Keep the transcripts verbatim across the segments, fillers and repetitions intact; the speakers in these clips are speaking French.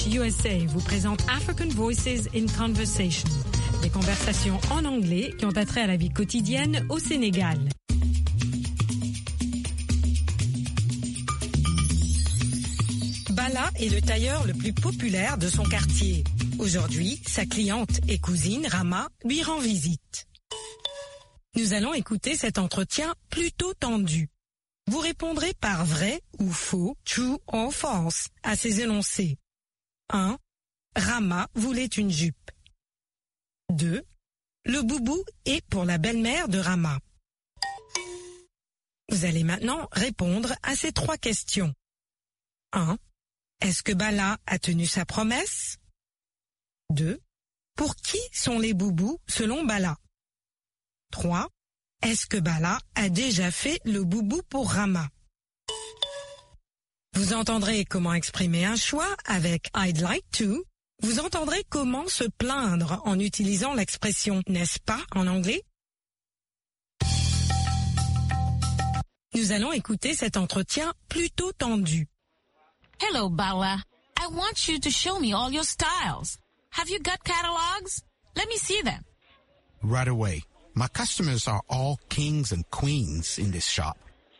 English U S A vous présente African Voices in Conversation, des conversations en anglais qui ont attrait à la vie quotidienne au Sénégal. Bala est le tailleur le plus populaire de son quartier. Aujourd'hui, sa cliente et cousine, Rama, lui rend visite. Nous allons écouter cet entretien plutôt tendu. Vous répondrez par vrai ou faux, true or false, à ces énoncés. un. Rama voulait une jupe. deux. Le boubou est pour la belle-mère de Rama. Vous allez maintenant répondre à ces trois questions. un. Est-ce que Bala a tenu sa promesse? deux. Pour qui sont les boubous selon Bala? trois. Est-ce que Bala a déjà fait le boubou pour Rama? Vous entendrez comment exprimer un choix avec I'd like to. Vous entendrez comment se plaindre en utilisant l'expression n'est-ce pas en anglais. Nous allons écouter cet entretien plutôt tendu. Hello, Bala. I want you to show me all your styles. Have you got catalogs? Let me see them. Right away. My customers are all kings and queens in this shop.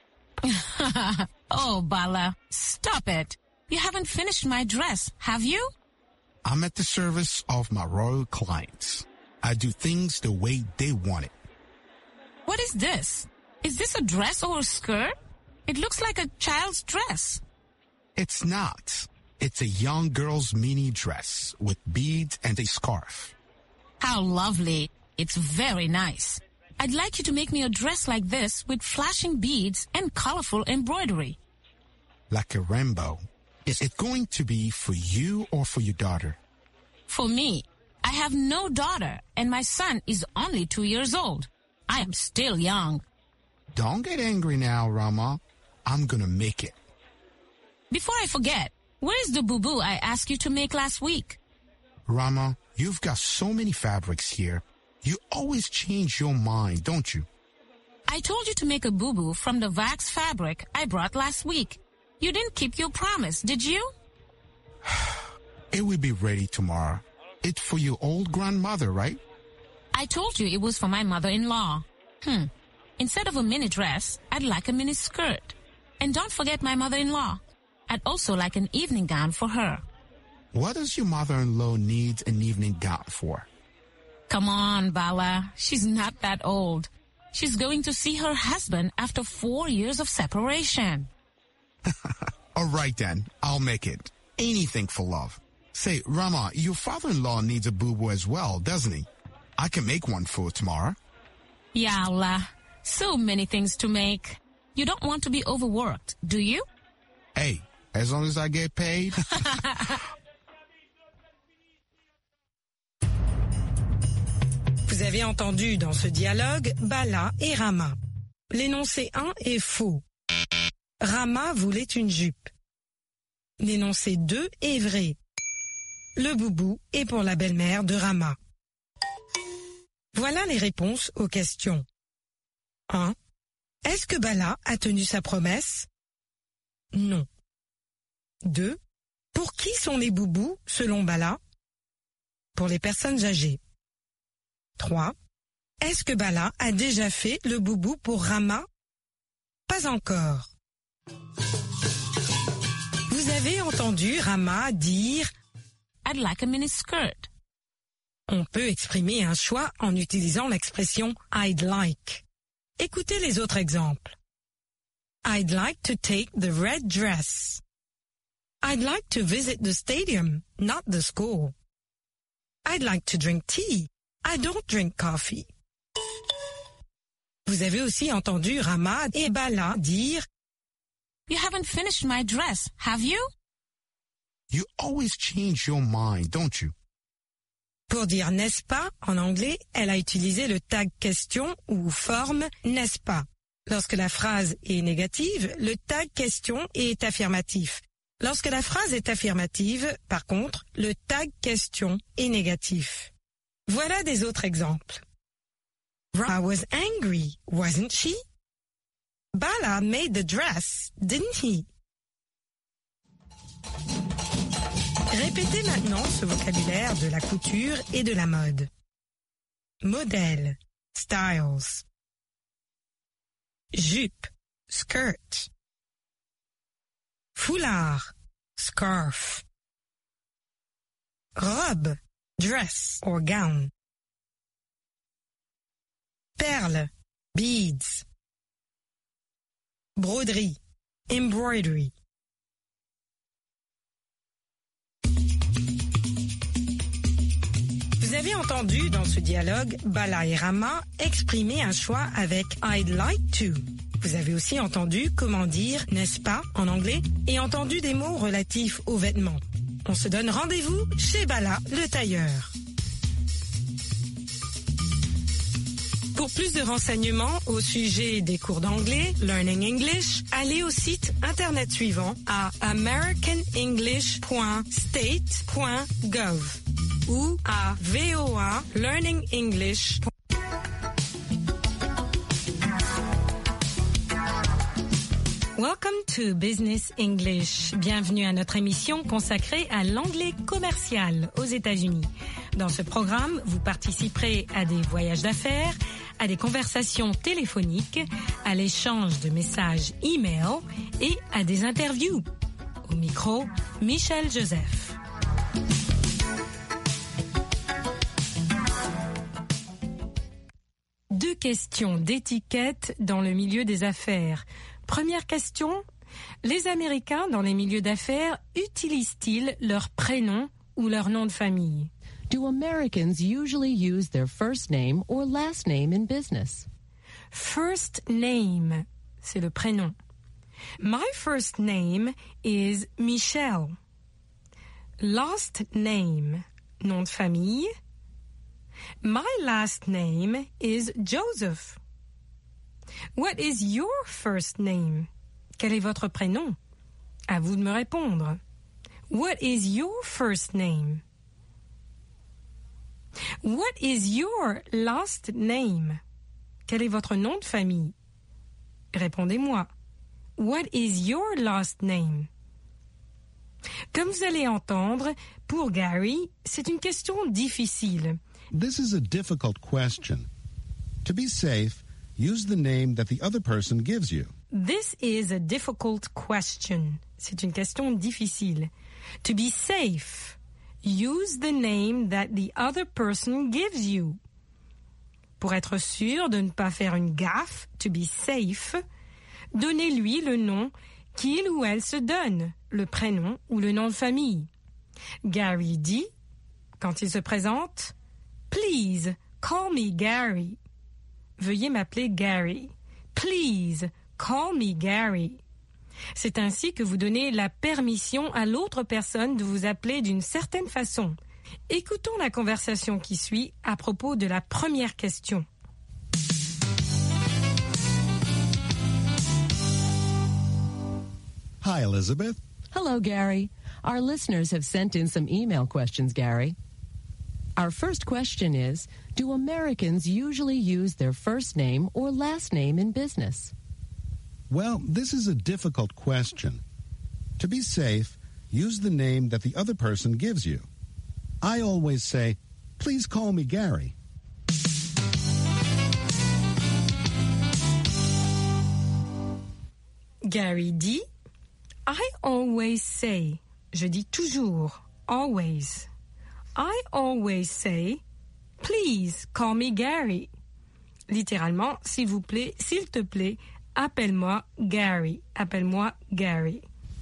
Oh, Bala, stop it. You haven't finished my dress, have you? I'm at the service of my royal clients. I do things the way they want it. What is this? Is this a dress or a skirt? It looks like a child's dress. It's not. It's a young girl's mini dress with beads and a scarf. How lovely. It's very nice. I'd like you to make me a dress like this with flashing beads and colorful embroidery. Like a rainbow. Is it going to be for you or for your daughter? For me. I have no daughter and my son is only two years old. I am still young. Don't get angry now, Rama. I'm gonna make it. Before I forget, where is the boo-boo I asked you to make last week? Rama, you've got so many fabrics here. You always change your mind, don't you? I told you to make a boo-boo from the wax fabric I brought last week. You didn't keep your promise, did you? It will be ready tomorrow. It's for your old grandmother, right? I told you it was for my mother-in-law. Hmm. Instead of a mini dress, I'd like a mini skirt. And don't forget my mother-in-law. I'd also like an evening gown for her. What does your mother-in-law need an evening gown for? Come on, Bala. She's not that old. She's going to see her husband after four years of separation. All right, then. I'll make it. Anything for love. Say, Rama, your father-in-law needs a boo-boo as well, doesn't he? I can make one for tomorrow. Ya Allah. So many things to make. You don't want to be overworked, do you? Hey, as long as I get paid. Vous avez entendu dans ce dialogue Bala et Rama. L'énoncé un est faux. Rama voulait une jupe. L'énoncé deux est vrai. Le boubou est pour la belle-mère de Rama. Voilà les réponses aux questions. un. Est-ce que Bala a tenu sa promesse? Non. deux. Pour qui sont les boubous selon Bala? Pour les personnes âgées. trois. Est-ce que Bala a déjà fait le boubou pour Rama? Pas encore. Vous avez entendu Rama dire « I'd like a mini skirt ». On peut exprimer un choix en utilisant l'expression « I'd like ». Écoutez les autres exemples. I'd like to take the red dress. I'd like to visit the stadium, not the school. I'd like to drink tea. I don't drink coffee. Vous avez aussi entendu Rama et Bala dire You haven't finished my dress, have you? You always change your mind, don't you? Pour dire n'est-ce pas, en anglais, elle a utilisé le tag question ou forme n'est-ce pas. Lorsque la phrase est négative, le tag question est affirmatif. Lorsque la phrase est affirmative, par contre, le tag question est négatif. Voilà des autres exemples. Rama was angry, wasn't she? Bala made the dress, didn't he? Répétez maintenant ce vocabulaire de la couture et de la mode. Modèle, styles. Jupe, skirt. Foulard, scarf. Robe, dress or gown. Perles, beads. Broderie, embroidery. Vous avez entendu dans ce dialogue Bala et Rama exprimer un choix avec I'd like to. Vous avez aussi entendu comment dire n'est-ce pas en anglais et entendu des mots relatifs aux vêtements. On se donne rendez-vous chez Bala le tailleur. Pour plus de renseignements au sujet des cours d'anglais, Learning English, allez au site internet suivant à american english point state point gov ou à voa learning english. Welcome to Business English. Bienvenue à notre émission consacrée à l'anglais commercial aux États-Unis. Dans ce programme, vous participerez à des voyages d'affaires, à des conversations téléphoniques, à l'échange de messages e-mail et à des interviews. Au micro, Michel Joseph. Deux questions d'étiquette dans le milieu des affaires. Première question, les Américains dans les milieux d'affaires utilisent-ils leur prénom ou leur nom de famille? Do Americans usually use their first name or last name in business? First name, c'est le prénom. My first name is Michelle. Last name, nom de famille. My last name is Joseph. What is your first name? Quel est votre prénom? À vous de me répondre. What is your first name? What is your last name? Quel est votre nom de famille? Répondez-moi. What is your last name? Comme vous allez entendre, pour Gary, c'est une question difficile. This is a difficult question. To be safe, use the name that the other person gives you. This is a difficult question. C'est une question difficile. To be safe, use the name that the other person gives you. Pour être sûr de ne pas faire une gaffe, to be safe, donnez-lui le nom qu'il ou elle se donne, le prénom ou le nom de famille. Gary dit, quand il se présente, « Please, call me Gary ». Veuillez m'appeler Gary. Please, call me Gary. C'est ainsi que vous donnez la permission à l'autre personne de vous appeler d'une certaine façon. Écoutons la conversation qui suit à propos de la première question. Hi, Elizabeth. Hello, Gary. Our listeners have sent in some email questions, Gary. Our first question is, do Americans usually use their first name or last name in business? Well, this is a difficult question. To be safe, use the name that the other person gives you. I always say, please call me Gary. Gary dit, I always say, je dis toujours, always. I always say, please call me Gary. Littéralement, s'il vous plaît, s'il te plaît, appelle-moi Gary. Appelle-moi Gary.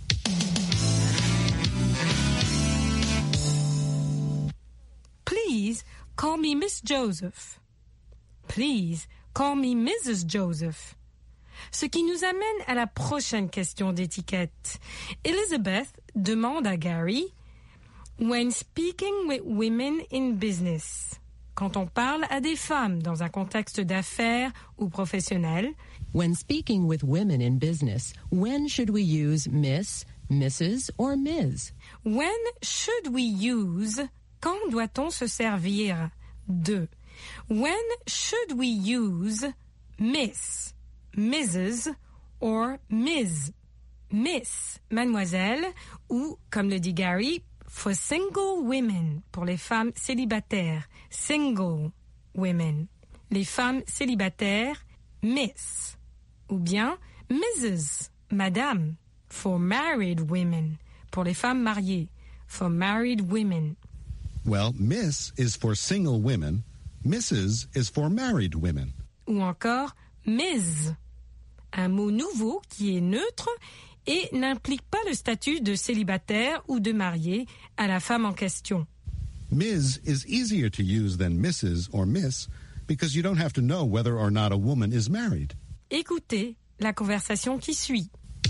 Please call me Miss Joseph. Please call me Missus Joseph. Ce qui nous amène à la prochaine question d'étiquette. Elizabeth demande à Gary, when speaking with women in business, quand on parle à des femmes dans un contexte d'affaires ou professionnel, when speaking with women in business, when should we use Miss, Missus or Miz? When should we use, quand doit-on se servir de? When should we use Miss, Missus or Miz? Miss, mademoiselle, ou, comme le dit Gary, for single women, pour les femmes célibataires. Single women. Les femmes célibataires, Miss. Ou bien Missus, Madame, for married women, pour les femmes mariées. For married women. Well, Miss is for single women. Missus is for married women. Ou encore Miz, un mot nouveau qui est neutre et n'implique pas le statut de célibataire ou de marié à la femme en question. Miz is easier to use than Missus or Miss because you don't have to know whether or not a woman is married. Écoutez la conversation qui suit.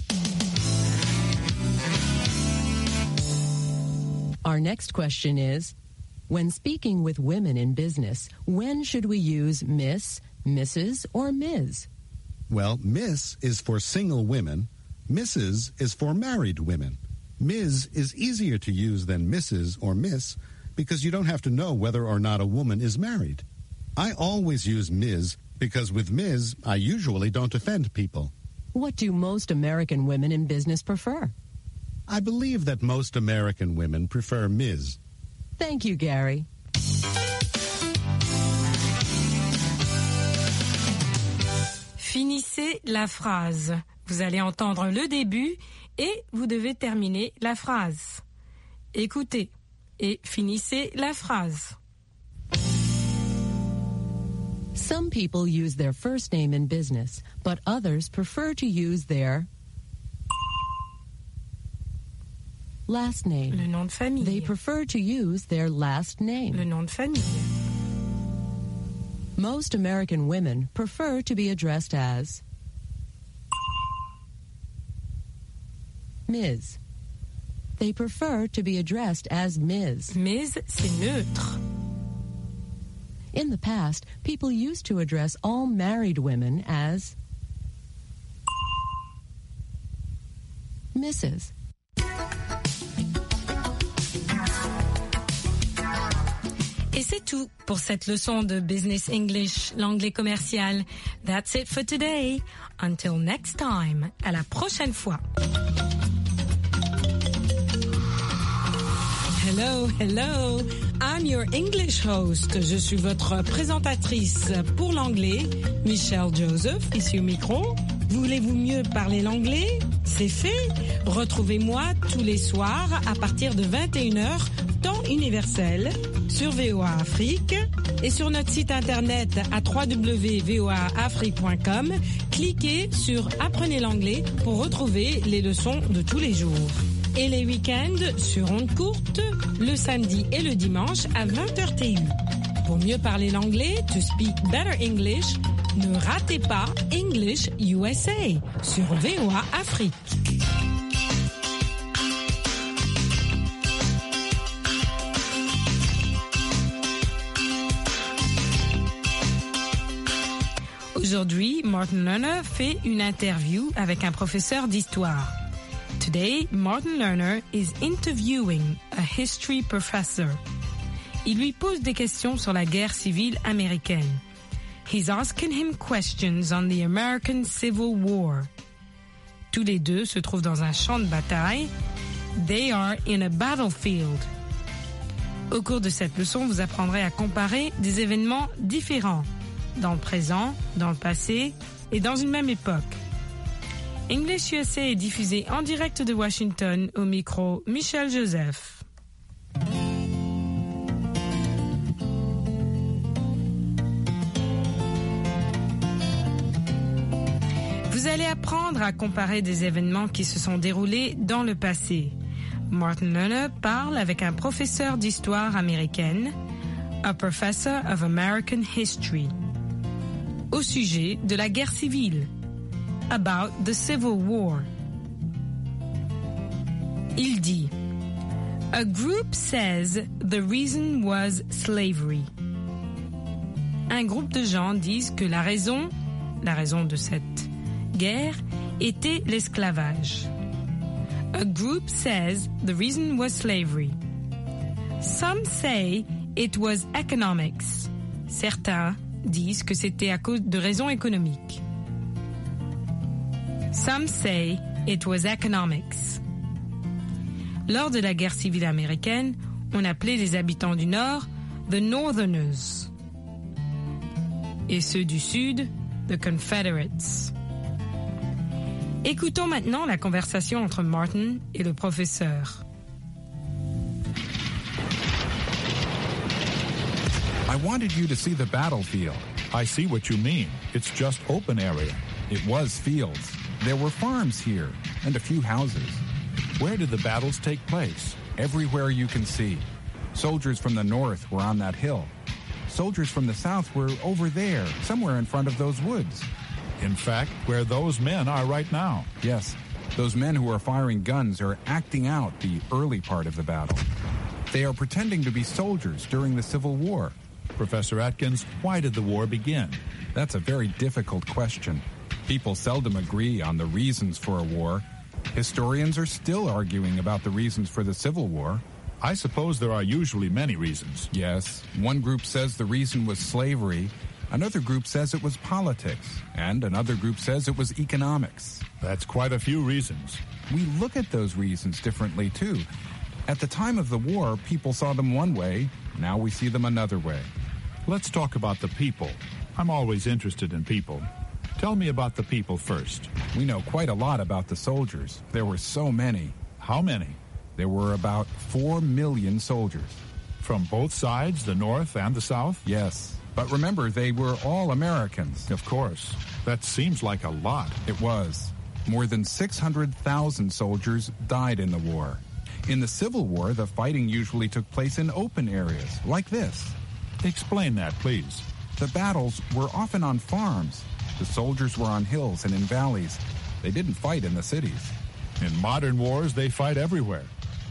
Our next question is, when speaking with women in business, when should we use Miss, Missus, or Miz? Well, Miss is for single women. Missus is for married women. Miz is easier to use than Missus or Miss because you don't have to know whether or not a woman is married. I always use Miz because with Miz, I usually don't offend people. What do most American women in business prefer? I believe that most American women prefer Miz. Thank you, Gary. Finissez la phrase. Vous allez entendre le début et vous devez terminer la phrase. Écoutez et finissez la phrase. Some people use their first name in business, but others prefer to use their last name. Le nom de famille. They prefer to use their last name. Le nom de famille. Most American women prefer to be addressed as Miz. They prefer to be addressed as Miz. Miz, c'est neutre. In the past, people used to address all married women as Missus Et c'est tout pour cette leçon de Business English, l'anglais commercial. That's it for today. Until next time. À la prochaine fois. Hello, hello. I'm your English host. Je suis votre présentatrice pour l'anglais, Michelle Joseph, ici au micro. Voulez-vous mieux parler l'anglais? C'est fait. Retrouvez-moi tous les soirs à partir de vingt et une heures, temps universel, sur V O A Afrique et sur notre site internet à w w w point v o a afrique point com. Cliquez sur Apprenez l'anglais pour retrouver les leçons de tous les jours. Et les week-ends sur ondes courtes, le samedi et le dimanche à vingt heures T U. Pour mieux parler l'anglais, to speak better English, ne ratez pas English U S A sur V O A Afrique. Aujourd'hui, Martin Lerner fait une interview avec un professeur d'histoire. Today, Martin Lerner is interviewing a history professor. Il lui pose des questions sur la guerre civile américaine. He's asking him questions on the American Civil War. Tous les deux se trouvent dans un champ de bataille. They are in a battlefield. Au cours de cette leçon, vous apprendrez à comparer des événements différents, dans le présent, dans le passé et dans une même époque. English U S A est diffusé en direct de Washington au micro Michelle Joseph. Vous allez apprendre à comparer des événements qui se sont déroulés dans le passé. Martin Lerner parle avec un professeur d'histoire américaine, a professor of American history, au sujet de la guerre civile, about the Civil War. Il dit, a group says the reason was slavery. Un groupe de gens disent que la raison, la raison de cette guerre, était l'esclavage. A group says the reason was slavery. Some say it was economics. Certains disent que c'était à cause de raisons économiques. Some say it was economics. Lors de la guerre civile américaine, on appelait les habitants du Nord the Northerners et ceux du Sud the Confederates. Écoutons maintenant la conversation entre Martin et le professeur. I wanted you to see the battlefield. I see what you mean. It's just open area. It was fields. There were farms here and a few houses. Where did the battles take place? Everywhere you can see. Soldiers from the north were on that hill. Soldiers from the south were over there, somewhere in front of those woods. In fact, where those men are right now. Yes, those men who are firing guns are acting out the early part of the battle. They are pretending to be soldiers during the Civil War. Professor Atkins, why did the war begin? That's a very difficult question. People seldom agree on the reasons for a war. Historians are still arguing about the reasons for the Civil War. I suppose there are usually many reasons. Yes. One group says the reason was slavery. Another group says it was politics. And another group says it was economics. That's quite a few reasons. We look at those reasons differently, too. At the time of the war, people saw them one way. Now we see them another way. Let's talk about the people. I'm always interested in people. Tell me about the people first. We know quite a lot about the soldiers. There were so many. How many? There were about four million soldiers. From both sides, the North and the South? Yes. But remember, they were all Americans. Of course. That seems like a lot. It was. More than six hundred thousand soldiers died in the war. In the Civil War, the fighting usually took place in open areas, like this. Explain that, please. The battles were often on farms. The soldiers were on hills and in valleys. They didn't fight in the cities. In modern wars, they fight everywhere.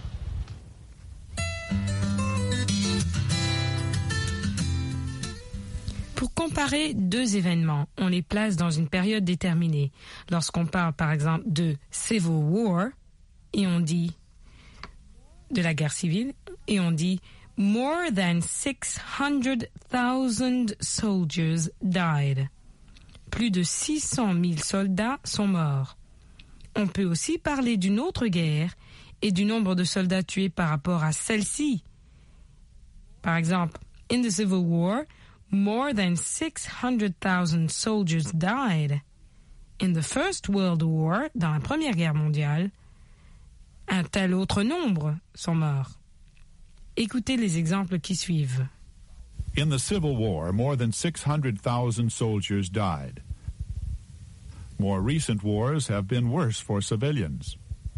Pour comparer deux événements, on les place dans une période déterminée. Lorsqu'on parle par exemple de Civil War, et on dit de la guerre civile, et on dit more than six hundred thousand soldiers died. Plus de six cent mille soldats sont morts. On peut aussi parler d'une autre guerre et du nombre de soldats tués par rapport à celle-ci. Par exemple, in the Civil War, more than six hundred thousand soldiers died. In the First World War, dans la Première Guerre mondiale, un tel autre nombre sont morts. Écoutez les exemples qui suivent. In the Civil War, more than six hundred thousand soldiers died. More recent wars have been worse for civilians.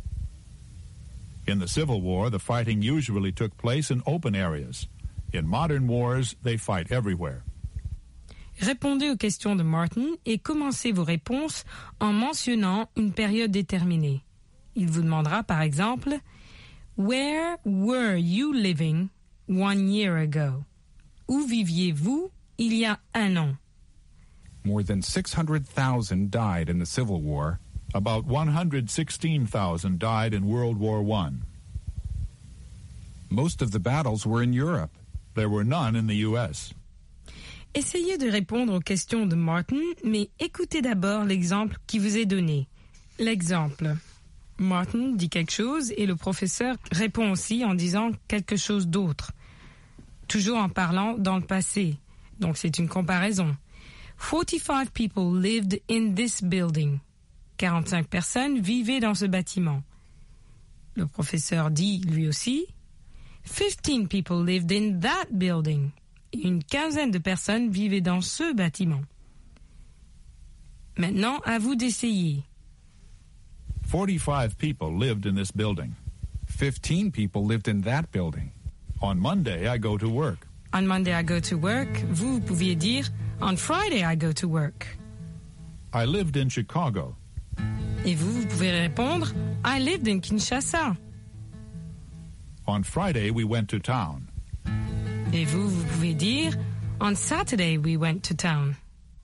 In the Civil War, the fighting usually took place in open areas. In modern wars, they fight everywhere. Répondez aux questions de Martin et commencez vos réponses en mentionnant une période déterminée. Il vous demandera par exemple « Where were you living one year ago ?» Où viviez-vous il y a un an? More than six hundred thousand died in the Civil War. About one hundred sixteen thousand died in World War One. Most of the battles were in Europe. There were none in the U S. Essayez de répondre aux questions de Martin, mais écoutez d'abord l'exemple qui vous est donné. L'exemple. Martin dit quelque chose et le professeur répond aussi en disant quelque chose d'autre. Toujours en parlant dans le passé. Donc c'est une comparaison. forty-five people lived in this building. quarante-cinq personnes vivaient dans ce bâtiment. Le professeur dit lui aussi fifteen people lived in that building. Une quinzaine de personnes vivaient dans ce bâtiment. Maintenant, à vous d'essayer. forty-five people lived in this building. Fifteen people lived in that building. On Monday, I go to work. On Monday, I go to work. Vous, vous pouviez dire on Friday, I go to work. I lived in Chicago. Et vous, vous pouvez répondre I lived in Kinshasa. On Friday, we went to town. Et vous, vous pouvez dire on Saturday, we went to town.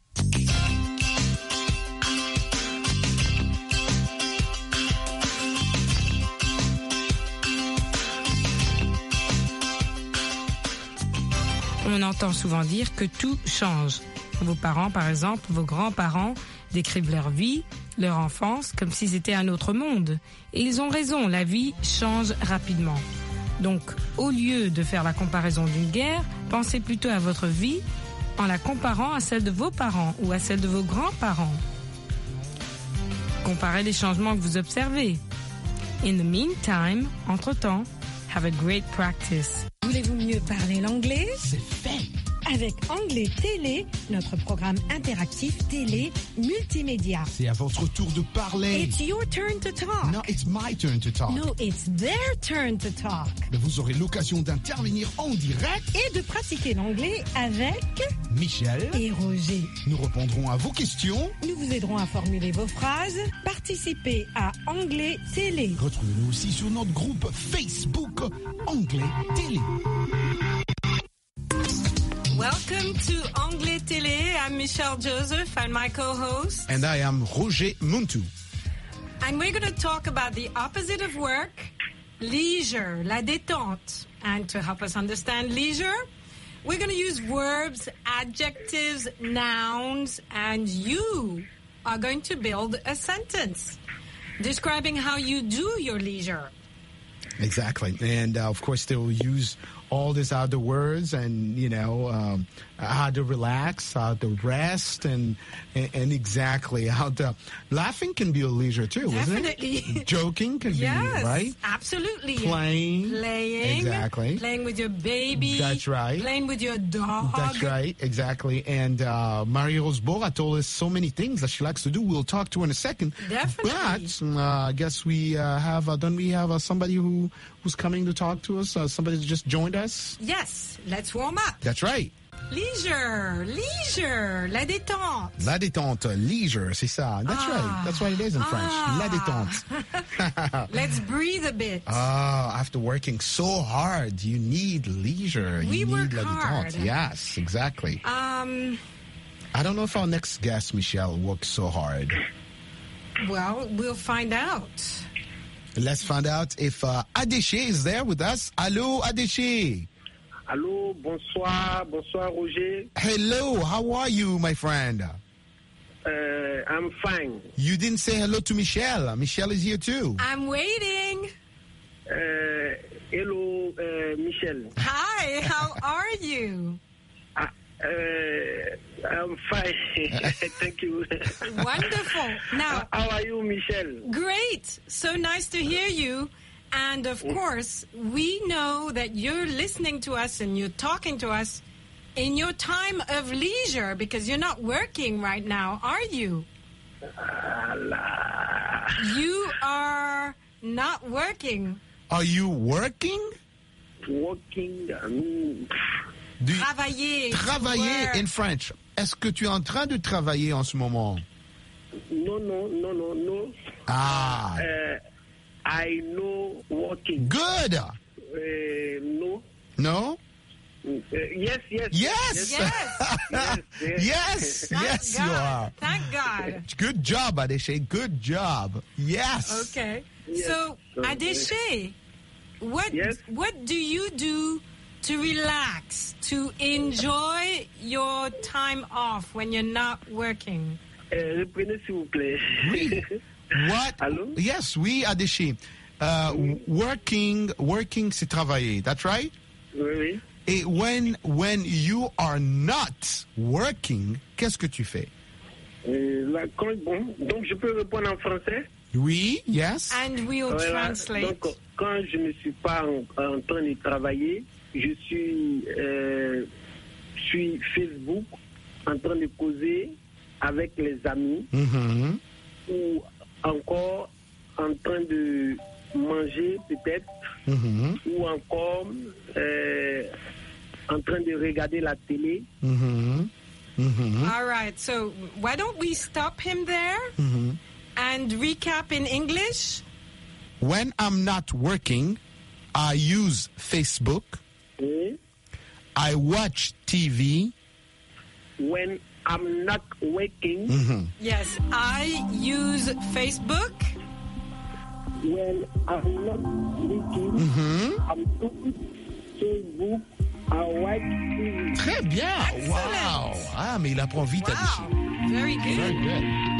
On entend souvent dire que tout change. Vos parents, par exemple, vos grands-parents décrivent leur vie, leur enfance comme si c'était un autre monde. Et ils ont raison, la vie change rapidement. Donc, au lieu de faire la comparaison d'une guerre, pensez plutôt à votre vie en la comparant à celle de vos parents ou à celle de vos grands-parents. Comparez les changements que vous observez. In the meantime, entre-temps, have a great practice. Voulez-vous mieux parler l'anglais? C'est fait. Avec Anglais Télé, notre programme interactif télé multimédia. C'est à votre tour de parler. It's your turn to talk. No, it's my turn to talk. No, it's their turn to talk. Mais vous aurez l'occasion d'intervenir en direct. Et de pratiquer l'anglais avec Michel et Roger. Nous répondrons à vos questions. Nous vous aiderons à formuler vos phrases. Participez à Anglais Télé. Retrouvez-nous aussi sur notre groupe Facebook Anglais Télé. Welcome to Anglais Télé. I'm Michelle Joseph and my co-host. And I am Roger Muntu. And we're going to talk about the opposite of work, leisure, la détente. And to help us understand leisure, we're going to use verbs, adjectives, nouns, and you are going to build a sentence describing how you do your leisure. Exactly. And uh, of course, they will use all these other words and, you know, um, how to relax, how to rest, and, and and exactly how to... Laughing can be a leisure too, Definitely. isn't it? Joking can Yes, be, right? absolutely. Playing. Playing. Exactly. Playing with your baby. That's right. Playing with your dog. That's right, exactly. And uh, Marie-Rose Bora told us so many things that she likes to do. We'll talk to her in a second. Definitely. But uh, I guess we uh, have, uh, don't we have uh, somebody who who's coming to talk to us? Uh, somebody that just joined us? Yes, let's warm up. That's right. Leisure, leisure, la détente. La détente, leisure, c'est ça. That's Ah. right. That's what it is in French. La Ah. détente. Let's breathe a bit. Oh, after working so hard, you need leisure. We you work need la hard. détente. Yes, exactly. Um, I don't know if our next guest, Michelle, works so hard. well, we'll find out. Let's find out if uh, Adéché is there with us. Hello, Adéché. Allô, bonsoir, bonsoir Roger. Hello, how are you, my friend? Uh, I'm fine. You didn't say hello to Michelle. Michelle is here too. I'm waiting. Uh, hello, uh, Michel. Hi, how are you? Uh, uh, I'm fine. Thank you. Wonderful. Now, How are you, Michel? great. So nice to hear you. And of course, we know that you're listening to us and you're talking to us in your time of leisure because you're not working right now, are you? Allah. You are not working. Are you working? Working. Um, Do you Travailler. travailler work. in French? Est-ce que tu es en train de travailler en ce moment? no, no, no, no, no. Ah, Uh, I know working. good. Uh, no. No? Uh, yes, yes. Yes. Yes. Yes, yes. Yes, Thank yes, God. you are. Thank God. Good job, Adéché. Good job. Yes. Okay. Yes. So, So, Adéché, what Yes? what do you do to relax, to enjoy your time off when you're not working? Euh, reprenez s'il vous plaît. Oui. What? Allô? Yes, oui, Adéché. Uh, working, working, c'est travailler. That's right? Oui, oui. Et when, when you are not working, qu'est-ce que tu fais? Euh, là, quand- bon, donc je peux répondre en français. Oui, yes. And we'll Voilà. translate. Donc quand je ne suis pas en, en train de travailler, je suis euh, sur Facebook en train de causer avec les amis Mhm. ou encore en train de manger peut-être Mhm. ou encore euh, en train de regarder la télé. Mhm. Mhm. All right. So, why don't we stop him there Mhm. and recap in English? When I'm not working, I use Facebook. Oui. I watch T V. When I'm not working, Mhm. Yes, I use Facebook. when I'm not working, Mhm. I'm doing Facebook, I watch T V. Très bien. Excellent. Wow. Ah, mais il apprend vite, Adéché. Wow, very good. Very good.